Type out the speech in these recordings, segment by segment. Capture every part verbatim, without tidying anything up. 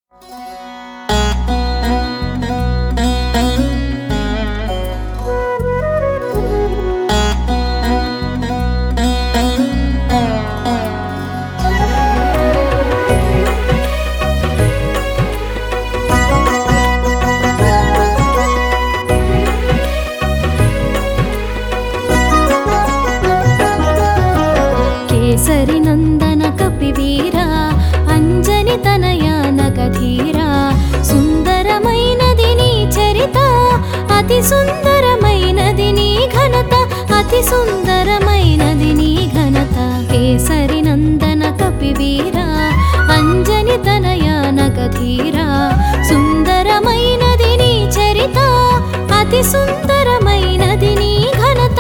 కేసరి నందన కపివీరా అంజని తనయ నగధీరా సుందరమైనది నీ చరిత అతి సుందరమైనది నీ ఘనత అతి సుందరమైనది నీ ఘనత కేసరి నందన కపివీరా అంజని తనయ నగధీరా సుందరమైనది నీ చరిత అతి సుందరమైనది నీ ఘనత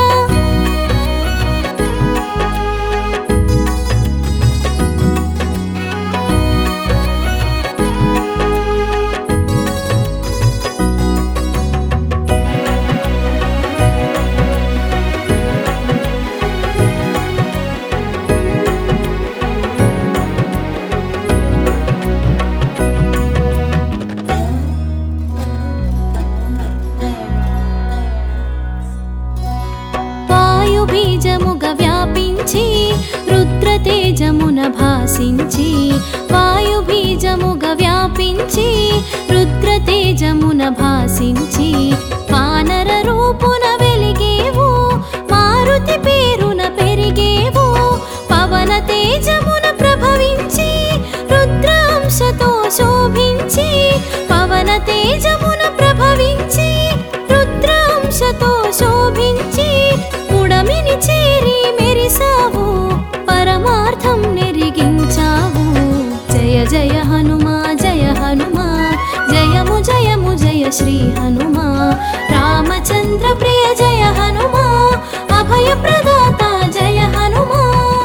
బీజముగ వ్యాపించి రుద్రతేజమున భాసించి వాయు బీజముగ వ్యాపించి రుద్రతేజమున భాసించి వానర రూపున వెలిగేవు మారుతి పేరున పెరిగేవు పవన తేజమున ప్రభవించి రుద్రాంశతో శోభించి పవన తేజమున ప్రభవించి రుద్రాంశతో శోభించి పుడమిని చేరి మెరిసావు పరమార్థం నెరిగించావు జయ జయ హనుమా జయ హనుమా జయము జయము జయ శ్రీ హనుమా రామచంద్ర ప్రియ జయ హనుమా అభయ ప్రదాత జయ హనుమా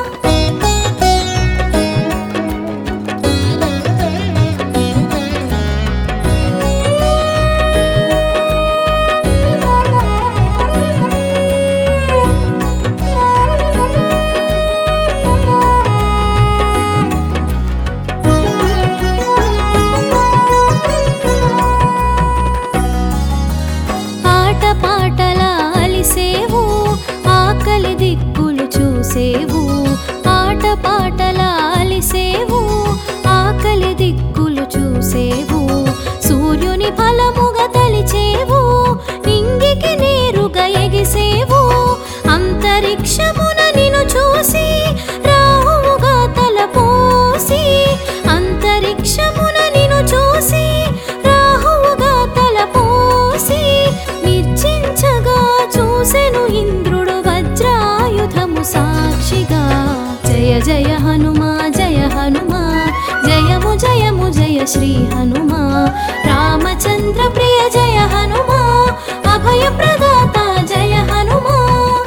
పాటలా అలిసేవు ఆకలి దిక్కులు చూసేవు ఆట పాటలా అలిసేవు ఆకలి దిక్కులు చూసేవు సూర్యుని ఫలముగా తలిచేవు నింగికి నేరుగా ఎగిసేవు అంతరిక్షమున నిన్ను చూసి రాహువుగా తలపోసి అంతరిక్షమున నిన్ను చూసి రాహువుగా తలపోసి నిర్జించగా చూసెను ఇంద్రుడు వజ్రాయుధము సాక్షిగా జయ జయ హనుమా జయ హనుమా జయము జయము జయ శ్రీ హనుమా రామచంద్ర ప్రియ జయ హనుమా అభయ ప్రదాత జయ హనుమా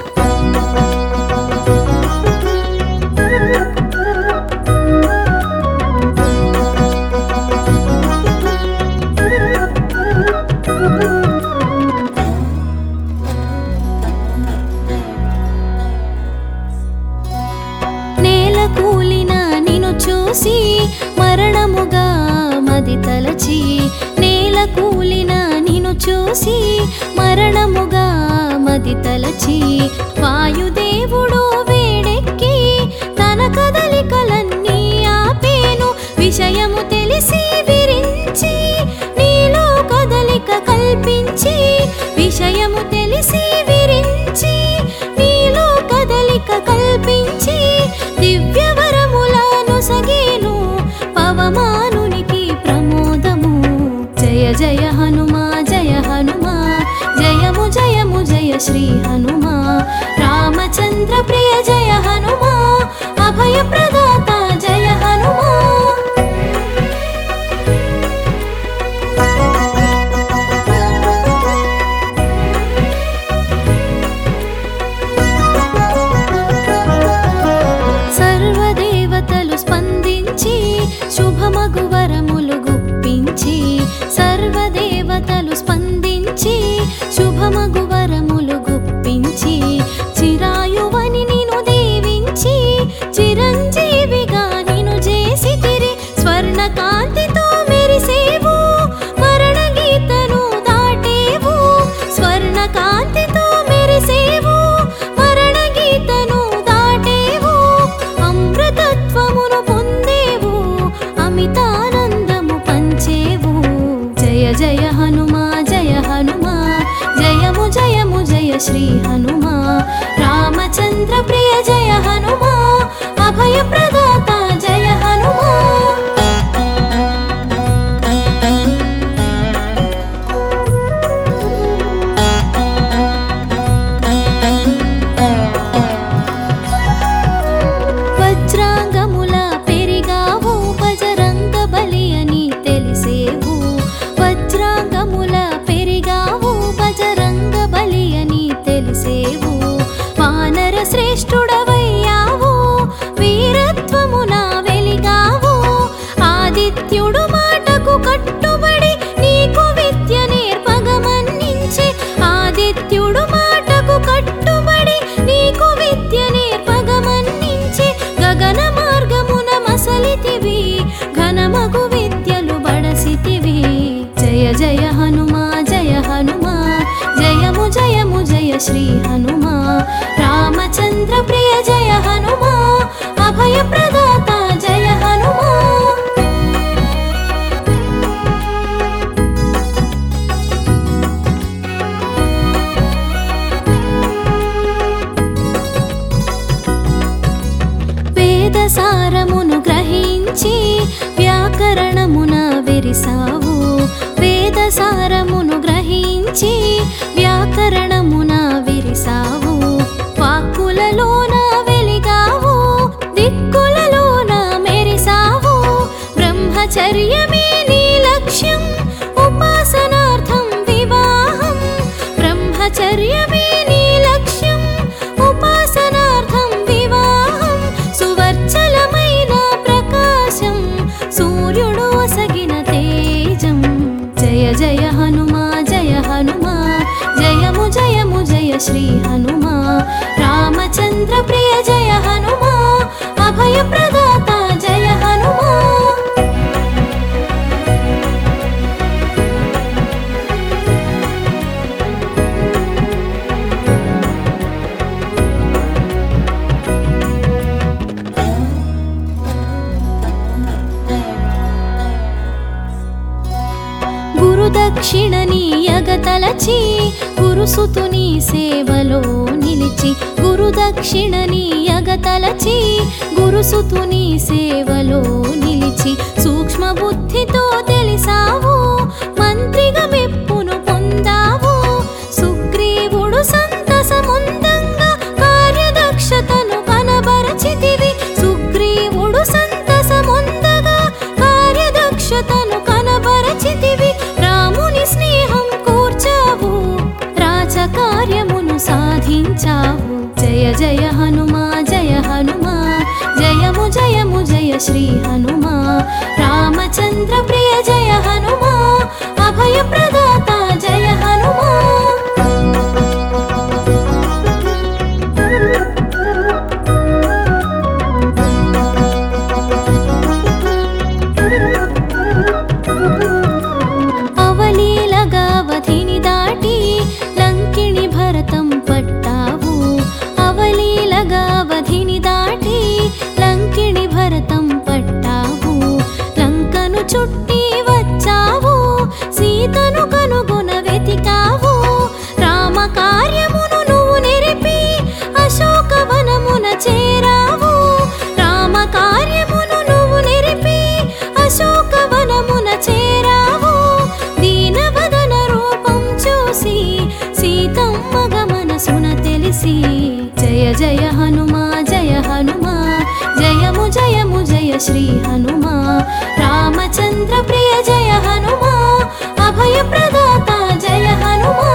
కూలిన నిన్ను చూసి మరణముగా మది తలచి నేల కూలిన నిన్ను చూసి మరణముగా మది తలచి వాయుదేవుడు వేడెక్కి తన కదలికలన్నీ ఆపేను విషయము తెలిసి విరించి నీలో కదలిక కల్పించి విషయము తెలిసి విరించి నీలో కదలిక కల్పించి దివ్యవరములను సగేను పవమానునికి ప్రమోదము జయ జయ హనుమా జయ హనుమా జయము జయము జయ శ్రీ హనుమా రామచంద్ర ప్రియ జయ హనుమా అభయ ప్రదాత జయ హనుమా స్పందించి శుభమగు వరములు గుప్పించి సర్వదేవతలు స్పందించి శుభమగు వరములు గుప్పించి చిరాయువని నిను దీవించి చిరంజీవిగా నిను చేసి తిరి స్వర్ణ కాంతితో మెరిసే శ్రీ హనుమా రామచంద్ర ప్రియ జయ హనుమా అభయ ప్రదాత జయ హనుమా వజ్రాంగముల పెరిగావు బజరంగ బలి అని తెలిసేవు వజ్రాంగముల పెరిగావు బజరంగ బలి అని తెలిసేవు వానర శ్రేష్ఠుడవయ్యావు వీరత్వమున వెలిగావు ఆదిత్యుడు మాటకు కట్టుబడి నీకు విద్య నేర్పగమన్నించి ఆదిత్యుడు మాటకు కట్టుబడి నీకు విద్య నేర్పగమన్నించి గగన మార్గమున మసలితివి ఘనమగు విద్యలు బడసితివి జయ జయ హనుమా జయ హనుమా జయము జయము జయ శ్రీ హనుమా రామచంద్ర ప్రియ జయ హనుమా అభయ ప్రదాత జయ హనుమా వేదసారమును గ్రహించి వ్యాకరణమున విరిసావు వేదసారమును గ్రహించి వ్యాకరణమున విరిసావు వాక్కులలోన వెలిగావు దిక్కులలోన మెరిసావు బ్రహ్మచర్యమే నీ లక్ష్యం ఉపాసనార్థం వివాహం బ్రహ్మచర్యమే నీ లక్ష్యం ఉపాసనార్థం వివాహం సువర్చలమైన ప్రకాశం సూర్యుడు ఒసగిన తేజం జయ జయ హనుమా జయ హనుమా జయము జయము జయ శ్రీ హనుమా రామచంద్ర ప్రియ జయ హనుమా అభయ ప్రదాత జయ హనుమా గురుదక్షిణ నీయగతలచి గురుసుతుని సేవలో నిలిచి గురుదక్షిణ నీయగతలచి గురుసుతుని సేవలో నిలిచి సూక్ష్మ బుద్ధితో తెలిసావు మంత్రిగా మెప్పును పొందావు సుగ్రీవుడు సంతసముందంగా కార్యదక్షతను కనబరచితివి సుగ్రీవుడు సంతసముందగా కార్యదక్షతను కనబరచితివి రాముని స్నేహం కూర్చావు రాజకార్యమును సాధించావు జయ జయ హనుమా జయ హనుమా జయము జయము జయ శ్రీ హనుమా రామచంద్ర ప్రియ జయ హనుమా అభయ ప్రదాత జయ హనుమా అవలీలగావధిని దాటి లంకిణి భరతం పట్టావు అవలీలగావధిని దాటి లంకిణి భరతం పట్టావు లంకను చుట్టి వచ్చావు సీతను కనుగొన వెతికావు రామ కార్యమును నువ్వు నిరిపి అశోకవనమున చేరావు రామ కార్యమును నువ్వు నిరిపి అశోకవనమున చేరావు దీనవదన రూపం చూసి సీతమ్మ గమనసున తెలిసి జయ జయ హనుమా జయ హనుమా జయము జయము జయ శ్రీ హనుమా రామచంద్ర ప్రియ జయ హనుమా అభయ ప్రదాత జయ హనుమా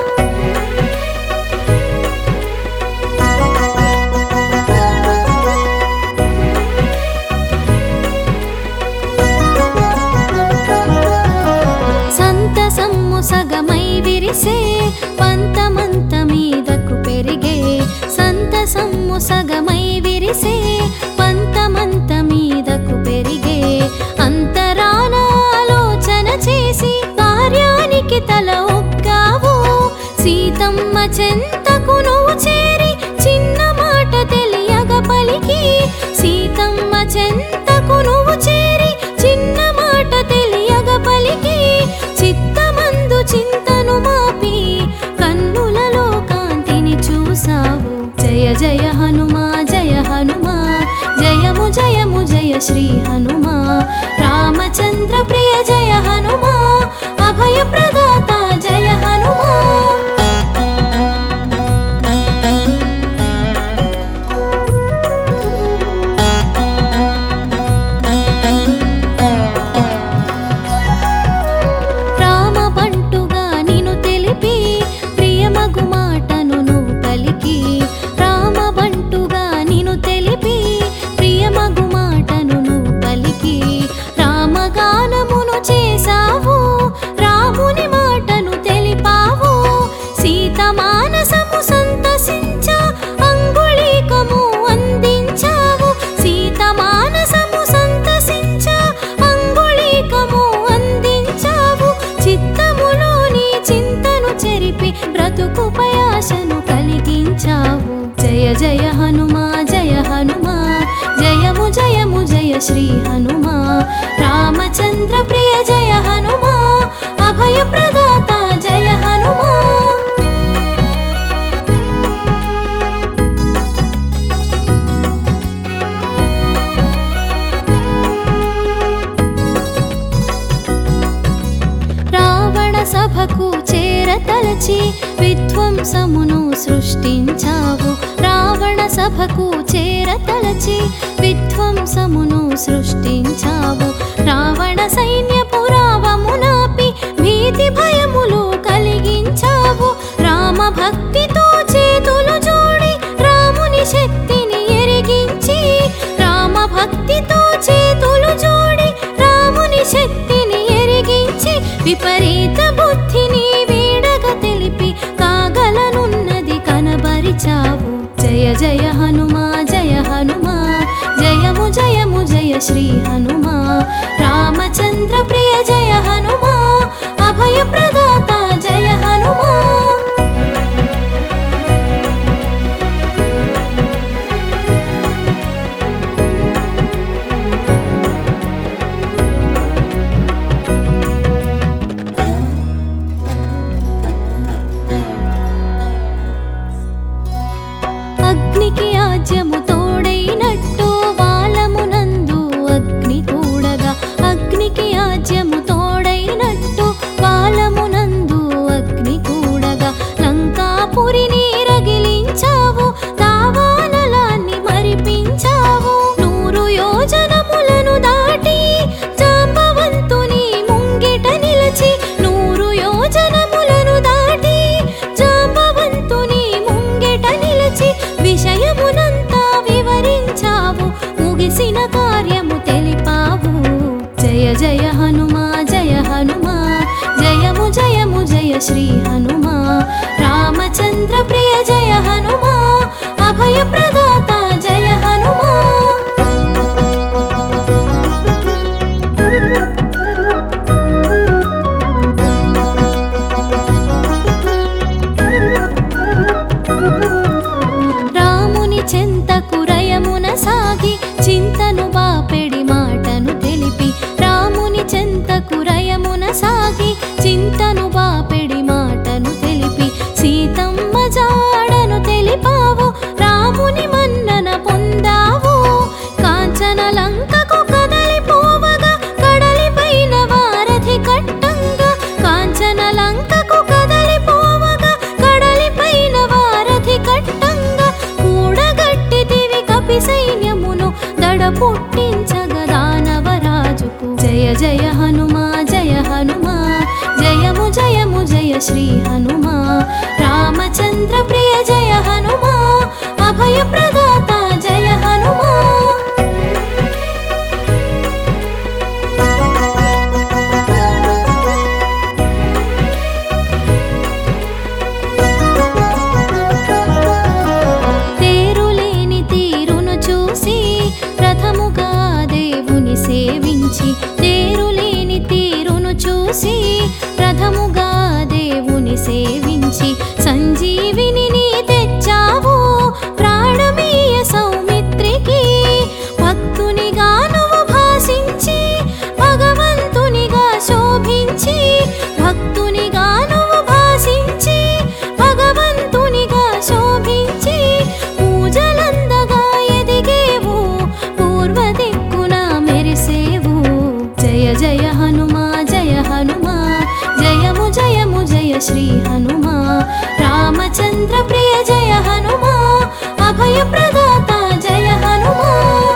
సంతసమ్ము సగమై విరిసే పంతమంత మీదకు పెరిగే సంతసమ్ము సగమై విరిసే పంతమంత మీదకు పెరిగే అంతరాన ఆలోచన చేసి కార్యానికి తల ఒగ్గావు సీతమ్మ చెంతకు నువ్వు చేరి చిన్న మాట తెలియగ పలికి సీతమ్మ చెంతకు నువ్వు చేరి చిన్న మాట తెలియగ పలికి చిత్తమందు చింతను మాపి కన్నులలో కాంతి శ్రీ హనుమా రామచంద్ర ప్రియ జయ హనుమా అభయ ప్రదాత జయ హనుమా బ్రతుకుపయాశను కలిగించావు జయ జయ హనుమా జయ హనుమా జయము జయము జయ శ్రీ హనుమా రామచంద్ర ప్రియ జయ హనుమా అభయ ప్రదాత జయ హనుమా రావణ సభకు చేరతలచి విధ్వంసమును సృష్టించావు రావణ సభకు చేరతలచి విధ్వంసమును సృష్టించావు రావణ సైన్యపు రావమునాపి భీతి భయములు కలిగించావు రామ భక్తితో చేతులు జోడి రాముని శక్తిని ఎరిగించి రామ భక్తితో చేతులు జోడి రాముని శక్తిని ఎరిగించి విపరీత బుద్ధిని వీడగ తెలిపి కాగలనున్నది కనబరిచావు జయ జయ హనుమా జయ హనుమా జయము జయము జయ శ్రీ హనుమా రామచంద్ర ప్రియ జయ హనుమా అభయ ప్రదాత జయ హనుమా అగ్నికి ఆజ్యము తోడైనట్టు వాలమునందు అగ్ని కూడగా అగ్నికి ఆజ్యము తోడైనట్టు వాలమునందు అగ్ని కూడగా లంకాపురిని రగిలించావు దావానలాన్ని మరిపించావు నూరు యోజనములను దాటి జాంబవంతుని ముంగిట నిలిచి నూరు యోజనములను దాటి జాంబవంతుని ముంగిట నిలిచి విషయమునంతా వివరించావు ముగిసిన కార్యము తెలిపావు జయ జయ హనుమా జయ హనుమా జయము జయము జయ శ్రీ హనుమా రామచంద్ర ప్రియ జయ హనుమా అభయ ప్రదాత జయ హనుమా చెంతకు రయమున సాగి చింతను బాపెడి మాటను తెలిపి రాముని చెంతకు రయమున సాగి చింతను బాపెడి మాటను తెలిపి సీతమ్మ జాడను తెలిపావు రాముని మన్నన పొందావు కాంచన లంకకు కదలిపోవగా కడలిపైన వారధి కట్టంగా కాంచన లంకకు కదలిపోవగా కడలిపైన వారధి కట్టంగా కూడగట్టితివి కపి సైన్యమును దడ పుట్టించగా దానవరాజుకు జయ జయ హనుమా జయ హనుమా జయము జయము జయ శ్రీ హనుమా రామచంద్ర ప్రియ జయ హనుమా అభయ ప్రదాత జయ హనుమా తేరులేని తీరును చూసి రథముగా దేవుని సేవించి తేరులేని తీరును చూసి రథముగా దేవుని సేవించి సంజీవిని తెచ్చావు ప్రాణమీయ సౌమిత్రికి భక్తునిగా నువ్వు భాసించి భగవంతునిగా శోభించి భక్తునిగా నువ్వు భాసించి భగవంతునిగా శోభించి పూజలందగా ఎదిగేవు పూర్వ దిక్కున శ్రీ హనుమా రామచంద్ర ప్రియ జయ హనుమా అభయ ప్రదాత జయ హనుమా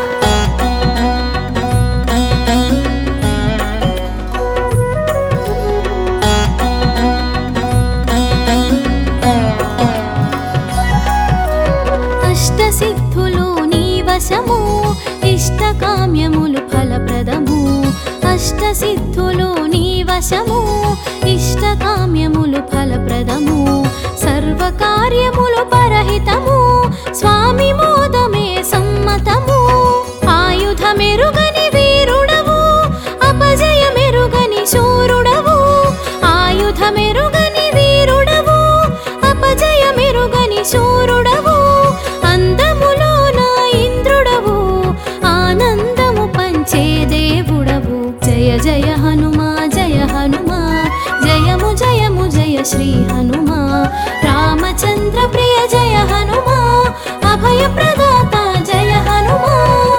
అష్టసిద్ధులు నీ వశము ఇష్టకామ్యములు ఫలప్రదము అష్టసిద్ధులు నీ వశము ఇష్టకామ్యములు ఫలప్రదము సర్వకార్యములు పరహితము స్వామి మోదమే సమ్మతము ఆయుధమెరుగని వీరుడవు అపజయమెరుగని శూరుడవు ఆయుధమెరుగని వీరుడవు అపజయమెరుగని శూరుడవు అందములోన ఇంద్రుడవు ఆనందము పంచే దేవుడవు జయ జయ హనుమా జయ హనుమా జయము జయము జయ శ్రీ హనుమా రామచంద్ర ప్రియ జయ హనుమా అభయ ప్రదాత జయ హనుమా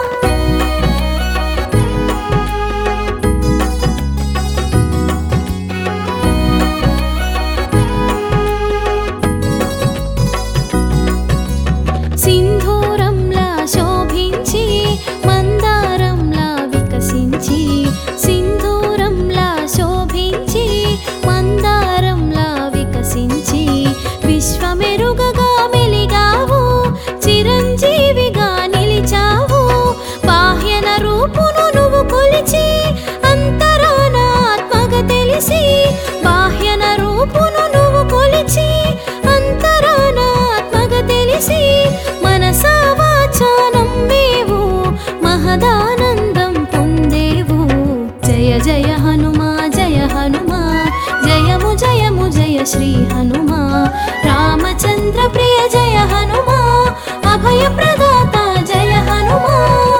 సింధూరంలా శోభించి మందారంలా వికసించి సింధూరంలా శోభించి మందారంలా వికసించి విశ్వమెరుగగా మెలిగావు చిరంజీవిగా నిలిచావు బాహ్యన రూపును నువ్వు కొలిచి అంతరాన ఆత్మగా తెలిసి బాహ్యన రూపును నువ్వు కొలిచి అంతరాన ఆత్మగా తెలిసి మనసా వాచా నమ్మేవు మహదానందం పొందేవు జయ జయ హనుమా జయ హనుమా జయము జయము జయ శ్రీ హనుమా రామచంద్ర ప్రియ జయ హనుమా అభయ ప్రదాత జయ హనుమా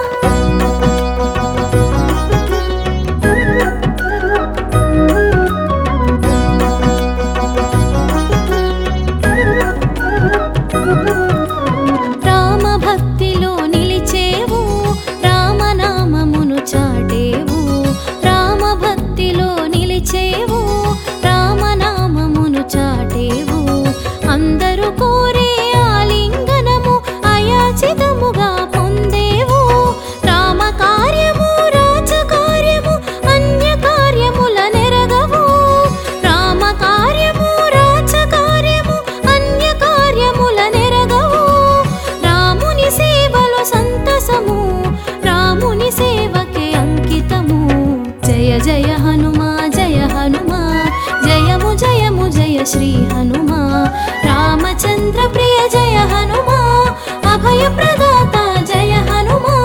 రామ భక్తిలో నిలిచేవు రామనామమును చాటేవు రామ భక్తిలో నిలిచేవు రామనామమును చాటేవు అందరూ కోరే ఆలింగనము అయాచితముగా పొందేవు రామ కార్యము రాజకార్యము అన్య కార్యముల నెరగవు రామ కార్యము రాజకార్యము అన్య కార్యముల నెరగవు రాముని సేవలో సంతసము రాముని సేవకే అంకితము జయ జయ హనుమా జయ హనుమా జయము జయము జయ శ్రీ హనుమా రామచంద్ర ప్రియ జయ హనుమా అభయ ప్రదాత జయ హనుమా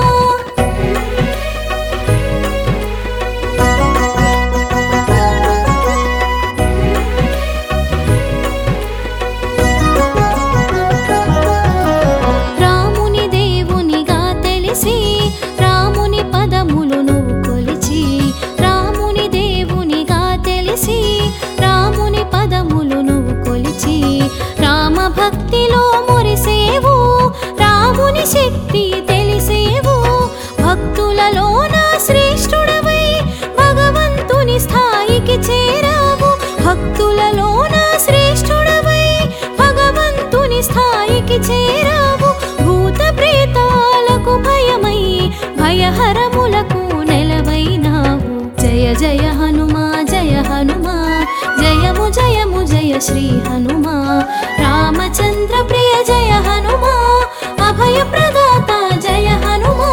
రాముని దేవునిగా తెలిసి రాముని పదములు నువ్వు కొలిచి రాముని దేవునిగా తెలిసి రాముని పదములు నువ్వు కొలిచి రామ భక్తిలో మురిసేవు రాముని శక్తి తెలిసేవు భక్తులలోన శ్రేష్ఠుడవై భగవంతుని స్థాయికి చేరావు భక్తులలోన శ్రేష్ఠుడవై భగవంతుని స్థాయికి చేరావు భూత ప్రేతాలకు భయమై భయహరములకు నెలవైనావు జయ జయ హనుమా జయ హనుమా జయము జయము జయ శ్రీ హనుమా రామచంద్ర ప్రియ జయ హనుమా అభయ ప్రదాత జయ హనుమా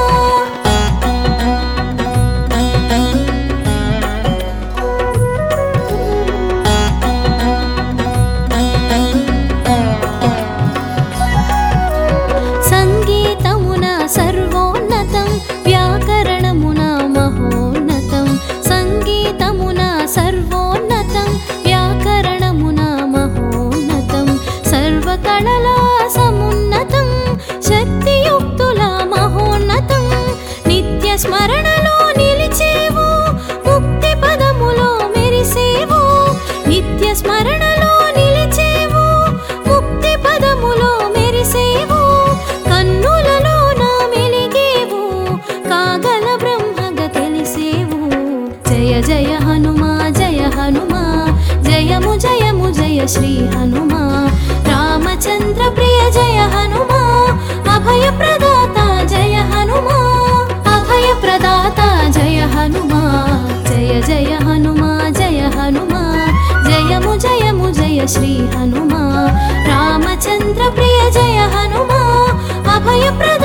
సంగీతమున సర్వోన్నతం వ్యాకరణమున మహోన్నతం సంగీతమున సర్వోన్నతం వ్యాకరణమున మహోన్నతం సర్వకళలా సమున్నతం శక్తియుక్తుల మహోన్నతం నిత్య స్మరణలో నిలిచేవు ముక్తి పదములో మెరిసేవు నిత్య స్మరణలో నిలిచేవు ముక్తి పదములో మెరిసేవు కన్నులలో నా మెలిగేవు కాగల బ్రహ్మగా తెలిసేవు జయ జయ హనుమా జయ హనుమా జయ జయము జయము జయ శ్రీ హనుమా రామచంద్ర ప్రియ జయ హనుమా అభయ ప్రదాత జయ హనుమా అభయ ప్రదాత జయ హనుమా జయ జయ హనుమా జయ హనుమా జయము జయము జయ శ్రీ హనుమా రామచంద్ర ప్రియ జయ హనుమా అభయ